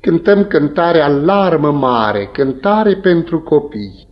cântăm cântarea Larmă mare, cântare pentru copii.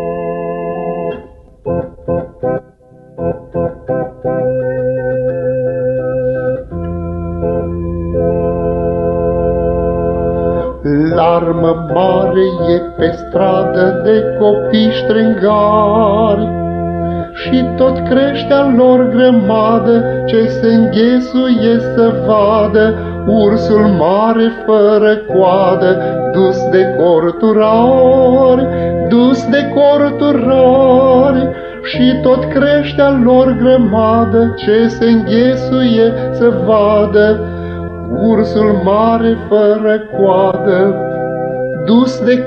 Larmă mare e pe stradă de copii strângari, și tot crește-a lor grămadă ce se înghesuie să vadă ursul mare fără coadă, dus de corturari, dus de corturari. Și tot crește-a lor grămadă ce se înghesuie să vadă ursul mare fără coadă, dus de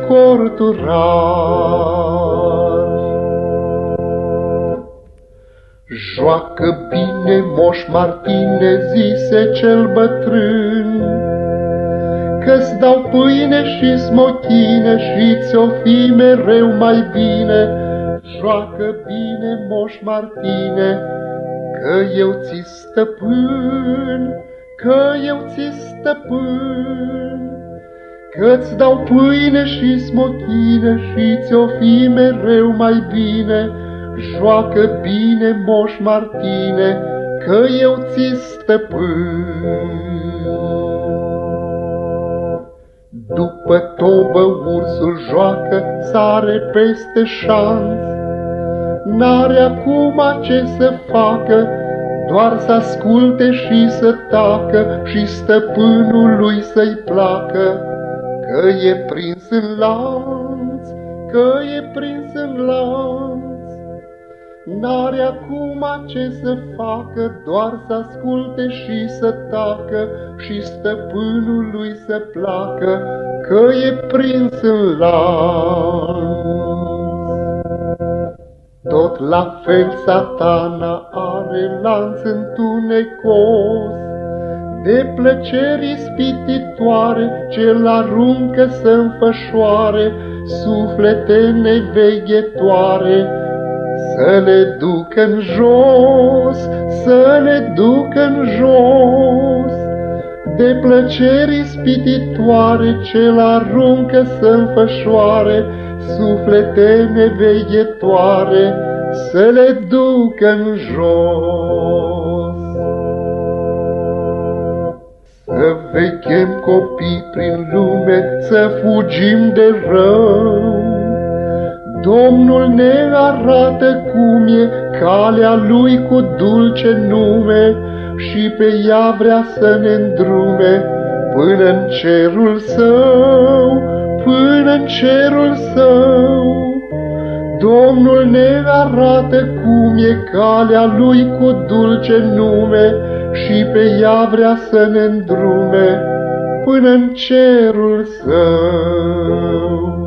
corturari. Joacă bine, Moș Martine, zise cel bătrân, că-ți dau pâine și smochine și ți-o fi mereu mai bine. Joacă bine, Moș Martine, că eu ți stăpân, că eu ți stăpân, că-ți dau pâine și smochine și ți-o fi mereu mai bine. Joacă bine, Moș Martine, că eu ți stăpân. După tobă ursul joacă, sare peste șanț, n-are acum ce să facă, doar să asculte și să tacă și stăpânul lui să-i placă, că e prins în lanț, că e prins în lanț. N-are acum ce să facă, doar să asculte și să tacă și stăpânul lui să placă, că e prins în lanț. Tot la fel Satana are lanț întunecos, de plăceri ispititoare ce-l aruncă să înfășoare suflete neveghetoare, să le ducă în jos, să le ducă în jos. De plăceri ispititoare ce-l aruncă să înfășoare suflete neveghetoare, să le ducă în jos. Să veghem copii prin lume, să fugim de rău. Domnul ne arată cum e calea lui cu dulce nume și pe ea vrea să ne îndrume până în cerul său, până în cerul său. Domnul ne arată cum e calea lui cu dulce nume și pe ea vrea să ne îndrume până în cerul său.